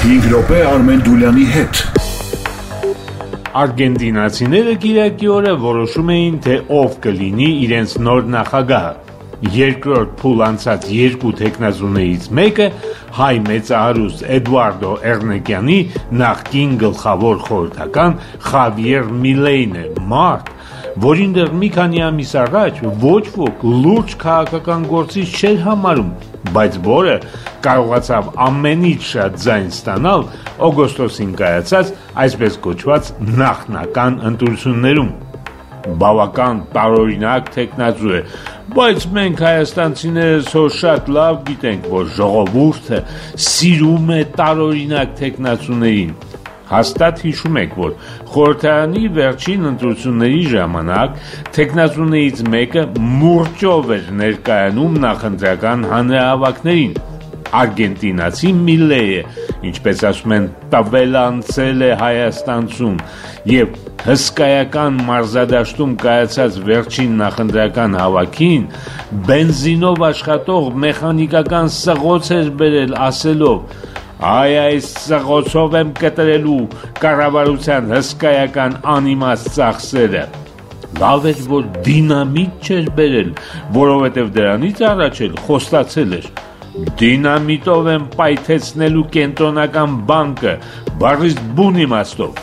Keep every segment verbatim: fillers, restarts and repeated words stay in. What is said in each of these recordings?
հինգ րոպե Արմեն Դուլյանի հետ։ Արգենտինացիները կիրակի օրը որոշում էին, թե ով կլինի իրենց նոր նախագահը։ Երկրորդ փուլ անցած երկու թեկնածուներից մեկը հայ մեծահարուստ Էդուարդո Էռնեկյանի նախկին գլխավոր խորհրդական Խավիեր Միլեյն է, մարդ, որին դեռ մի քանի ամիս առաջ ոչ ոք լուրջ քաղաքական գործիչ չէր համարում, բայց որը կարողացավ ամենից շատ ձայն ստանալ օգոստոսին կայացած այսպես կոչված նախնական ընտրություններում։ Բավական տարօրինակ թեկնածու է, բայց մենք հայաստանցիներս հո շատ լավ գիտենք, որ ժողովուրդը սիրում է տարօրինակ թեկնածուներին։ Հաստատ հիշում եք, որ խորհրդարանի վերջին ընտրությունների ժամանակ թեկնածուներից մեկը մուրճով էր ներկայանում նախընտրական հանրահավաքներին։ Արգենտինացի Միլեյը, ինչպես ասում են, տավելանցել է Հայաստանցում եւ հսկայական մարզադաշտում կայացած վերջին նախընտրական հավաքին բենզինով աշխատող մեխանիկական սղոց էր բերել ասելով. «Այ այս սղոցով եմ կտրելու կառավարության հսկայական անիմաստ ծախսերը»։ Լավ էր, որ դինամիտ չէր բերել, որովհետև դրանից առաջ էլ խոստացել էր. «Դինամիտով եմ պայթեցնելու կենտրոնական բանկը, բառից բուն իմաստով»։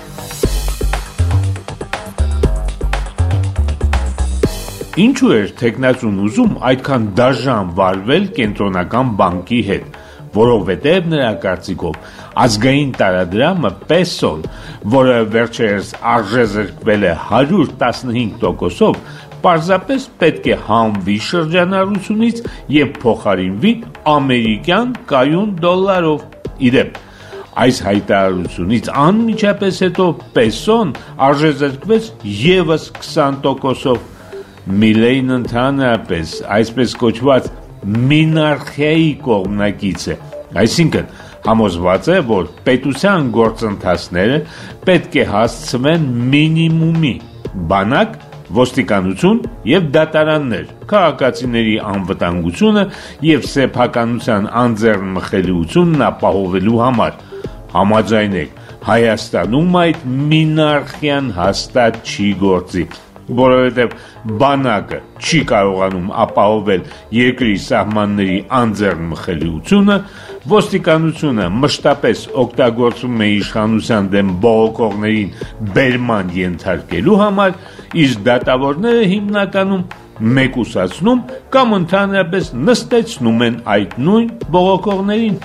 Ինչու էր թեկնածուն ուզում այդքան դաժան վարվել կենտրոնական բանկի հետ, որովհետև նրա կարծիքով ազգային տարադրամը պեսոն, որը վերջերս արժեզրկվել է հարյուր տասնհինգ տոկոսով, պարզապես պետք է հանվի շրջանառությունից և փոխարինվի ամերիկյան կայուն դոլարով։ Իդեպ, այս հայտարարությունից անմիջապես հետո պեսոն արժեզրկվեց ևս քսան տոկոսով։ Միլեյն ընդհանրապես այսպես կոչված մինարխիայի կողմնակից է, այսինքն համոզված է, որ պետության գործընթացները պետք է հասցվեն մինիմումի, բանակ, ոստիկանություն և դատարաններ, քաղաքացիների անվտանգությունը և սեփականության անձեռնմխելիությունն ապահովելու համար։ Համաձայնեք, Հայաստանում այդ մինարխիան հաստատ չի գործի, որովհետև բանակը չի կարողանում ապահովել երկրի սահմանների անձեռնմխելիությունը, ոստիկանությունը մշտապես օգտագործվում է իշխանության դեմ բողոքողներին բերման ենթարկելու համար, իսկ դատավորները հիմնականում մեկուսացնում կամ ընդհանրապես նստեցնում են այդ նույն բողոքողներին։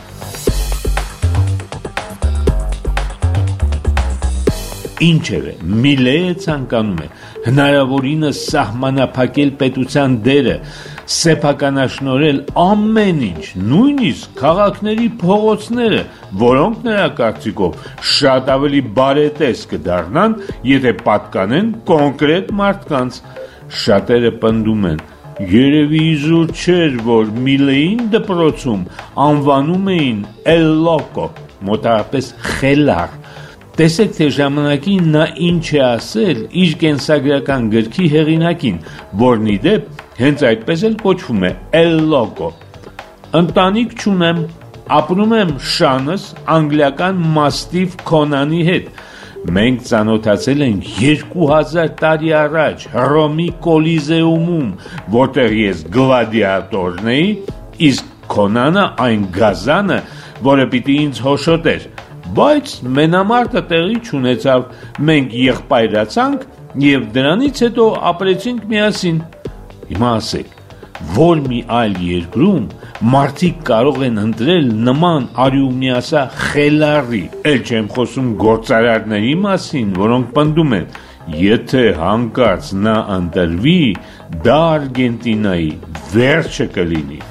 Ինչևէ, Միլեյը ցանկանում է հնարավորինս սահմանափակել պետության դերը, սեփականաշնորհել ամեն ինչ, նույնիսկ քաղաքների փողոցները, որոնք նրա կարծիքով շատ ավելի բարետես կդառնան, եթե պատկանեն կոնկրետ մարդկանց։ Շատերը պնդում են. երևի իզուր չէր, որ Միլեյին դպրոցում անվանում էին El Loco, մոտավորապես խելառ։ Տեսեք, թե ժամանակին նա ինչ է ասել իր կենսագրական գրքի հեղինակին, որն ի դեպ հենց այդպես էլ կոչվում է El Loco։ Ընտանիք չունեմ, ապրում եմ շանս անգլիական մաստիվ Քոնանի հետ։ Մենք ծանոթացել ենք երկու հազար տարի առաջ Հռոմի Կոլիզեումում, որտեղ ես գլադիատորն էի, իսկ Քոնանը այն գազանը, որը պիտի ինձ հոշոտեր։ Բայց մենամարտը տեղի չունեցավ, մենք եղբայրացանք և դրանից հետո ապրեցինք միասին։ Հիմա ասեք, որ մի այլ երկրում մարդիկ կարող են ընտրել նման արյունիասա խելառի, էլ չեմ խոսում գործարարների մասին, որոնք պնդում են, եթե հանկարծ նա ընտրվի, դա Արգենտինայի վերջը կլինի։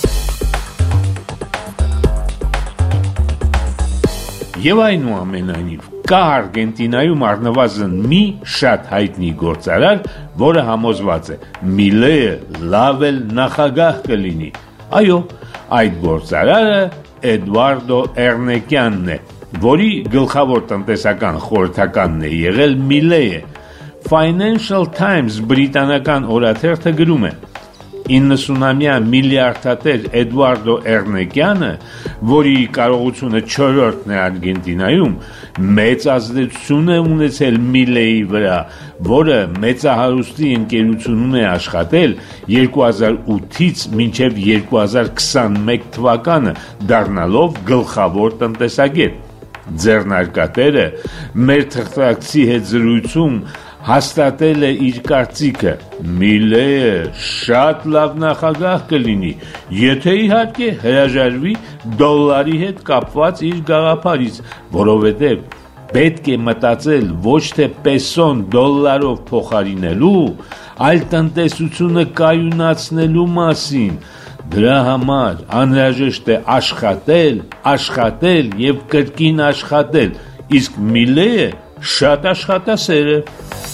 Եվ այնուամենայնիվ, կա Արգենտինայում առնվազն մի շատ հայտնի գործարար, որը համոզված է Միլեյը լավ էլ նախագահ կլինի։ Այո, այդ գործարարը Էդուարդո Էռնեկյանն է, որի գլխավոր տնտեսական խորհրդականն է եղել Միլեյը։ Financial Times բրիտանական օրաթերթը գրում է. իննսունամյա միլիարդատեր Էդուարդո Էրնեկյանը, որի կարողությունը չորրորդն է Արգենտինայում, մեծ ազդեցություն է ունեցել Միլեի վրա, որը մեծահարուստի ընկերությունում է աշխատել երկու հազար ութից մինչև երկու հազար քսանմեկ թվականը, դառնալով գլխավոր տնտեսագետ։ Ձեռնարկատերը մեր թղթակցի հետ զրույցում հաստատել է իր կարծիքը. Միլեը շատ լավ նախագահ կլինի, եթե իհարկե հրաժարվի դոլարի հետ կապված իր գաղափարից, որովհետև պետք է մտածել ոչ թե պեսոն դոլարով փոխարինելու, այլ տնտեսությունը կայունացնելու մասին։ Դրա համար անհրաժեշտ է աշխատել, աշխատել և կրկին աշխատել, իսկ Միլեը շատ աշխատասեր է։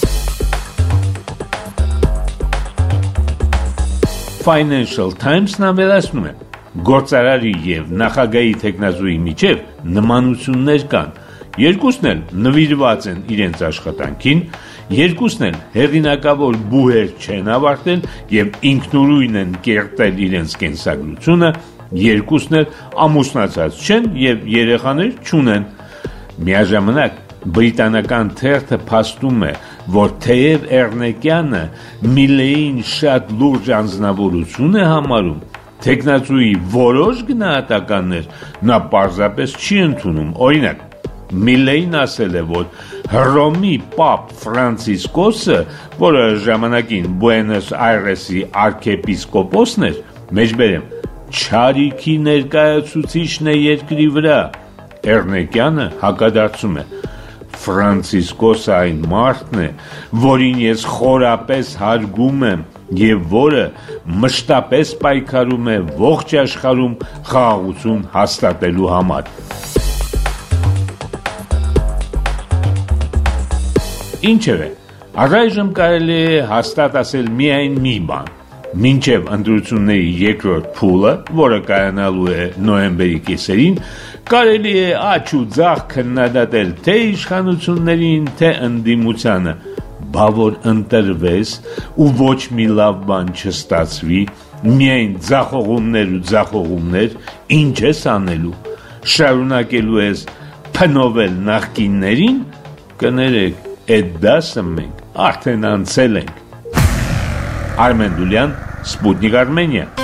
Financial Times-ն ավելացնում է. գործարարի և նախագահի թեկնածուի միջև նմանություններ կան, երկուսն էլ նվիրված են իրենց աշխատանքին, երկուսն էլ հեղինակավոր բուհեր չեն ավարտել և ինքնուրույն են կերտել իրենց կենսագրությունը, երկուսն էլ ամուսնացած չեն և երեխաներ չունեն։ Միաժամանակ բրիտանական թերթը փաստում է, որ թեև Էրնեկյանը Միլեին շատ լուրջ անձնավորություն է համարում, թեկնածուի որոշ գնահատականներ նա պարզապես չի ընդունում։ Օրինակ, Միլեին ասել է, որ Հռոմի պապ Ֆրանցիսկոսը, որը ժամանակին Բուենոս Այրեսի արքեպիսկոպոսն էր, մեջբերեմ, չարիքի ներկայացուցիչն է երկրի վրա։ Էրնեկյանը հակադարձում է. Ֆրանցիսկոսը այն մարդն է, որին ես խորապես հարգում եմ և որը մշտապես պայքարում է ողջ աշխարհում խաղաղություն հաստատելու համար։ Ինչևէ, առայժմ կարելի է հաստատ ասել միայն մի բան. մինչև ընտրությունների երկրորդ փուլը, որը կայանալու է նոյեմբերի կեսերին, կարելի է աջ ու ձախ քննադատել թե իշխանություններին, թե ընդդիմությանը, բա որ ընտրվես ու ոչ մի լավ բան չստացվի, միայն ձախողումներ ու ձախողումներ, ինչ ես անելու, շարունակելու ես փնովել նախկիններին, կներեք, այդ դասը մենք արդեն անցել ենք։ Արմեն Դուլյան, Սպուտնիկ Արմենիա։